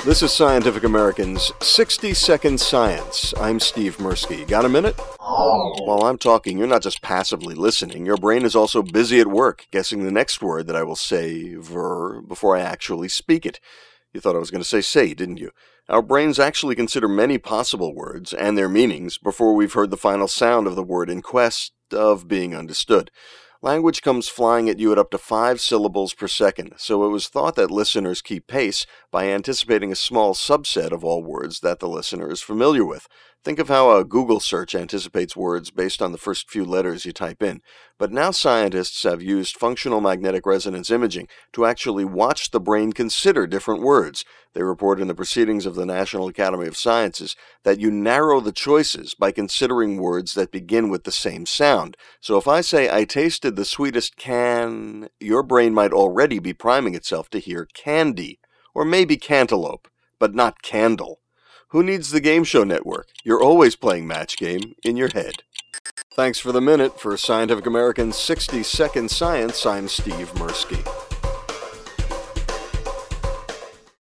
This is Scientific American's 60-Second Science. I'm Steve Mirsky. Got a minute? While I'm talking, you're not just passively listening. Your brain is also busy at work, guessing the next word that I will say before I actually speak it. You thought I was going to say, didn't you? Our brains actually consider many possible words and their meanings before we've heard the final sound of the word in quest of being understood. Language comes flying at you at up to 5 syllables per second, so it was thought that listeners keep pace by anticipating a small subset of all words that the listener is familiar with. Think of how a Google search anticipates words based on the first few letters you type in. But now scientists have used functional magnetic resonance imaging to actually watch the brain consider different words. They report in the Proceedings of the National Academy of Sciences that you narrow the choices by considering words that begin with the same sound. So if I say, I tasted the sweetest can, your brain might already be priming itself to hear candy, or maybe cantaloupe, but not candle. Who needs the Game Show Network? You're always playing Match Game in your head. Thanks for the minute. For Scientific American's 60-Second Science, I'm Steve Mirsky.